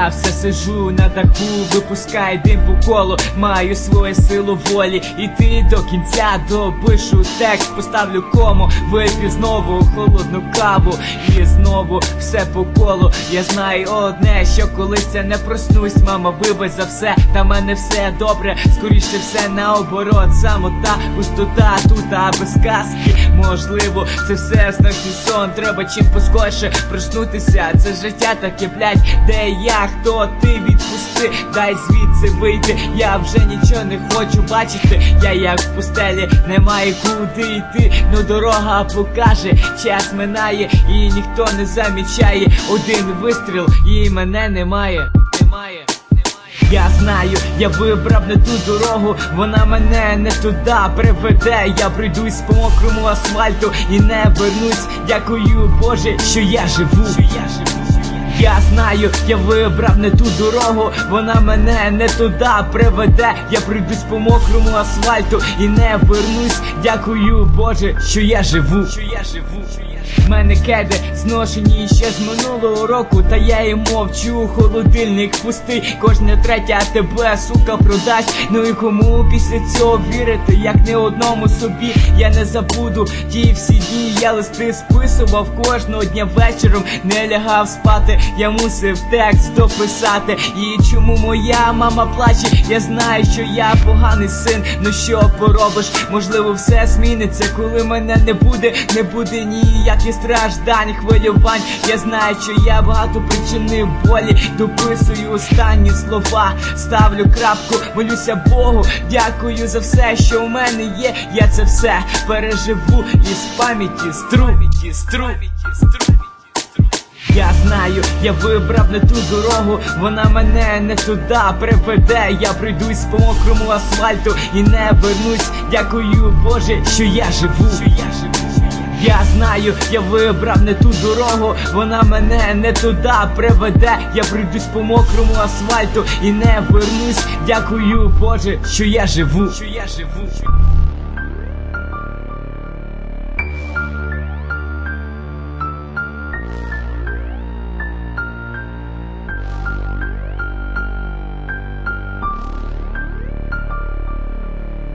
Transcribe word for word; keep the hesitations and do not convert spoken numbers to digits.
я все сижу на даху, випускай дим по колу, маю свою силу волі. Іти до кінця, допишу текст, поставлю кому, вип'ю знову холодну каву і знову все по колу. Я знаю одне, що колись я не проснусь, мама, вибач за все, та мене все добре, скоріше все наоборот. Самота, пустота тут, а без казки, можливо, це все страшний сон. Треба чим поскорше проснутися, це життя таке, блядь, де я, хто ти, відпусти, дай звідси вийти, я вже нічого не хочу бачити. Я як в пустелі, немає куди йти, ну дорога покаже, час минає і ніхто не замічає. Один вистріл і мене немає, немає. Я знаю, я вибрав не ту дорогу, вона мене не туди приведе. Я пройдусь по мокрому асфальту і не вернусь. Дякую, Боже, що я живу. Я знаю, я вибрав не ту дорогу, вона мене не туди приведе. Я пройдусь по мокрому асфальту і не вернусь. Дякую, Боже, що я живу. В мене кеди зношені ще з минулого року, та я і мовчу, холодильник пустий, кожна третя тебе, сука, продасть. Ну і кому після цього вірити, як не одному собі. Я не забуду ті всі дні, я листи списував кожного дня вечором, не лягав спати, я мусив текст дописати. І чому моя мама плаче, я знаю, що я поганий син, ну що поробиш, можливо все зміниться, коли мене не буде, не буде ніяких страждань, хвилювань. Я знаю, що я багато причинив болі, дописую останні слова, ставлю крапку, молюся Богу, дякую за все, що у мене є. Я це все переживу із пам'яті стру. Я знаю, я вибрав не ту дорогу, вона мене не туди приведе. Я пройдусь по мокрому асфальту і не вернусь. Дякую, Боже, що я живу. Я знаю, я вибрав не ту дорогу, вона мене не туди приведе. Я пройдусь по мокрому асфальту і не вернусь. Дякую, Боже, що я живу.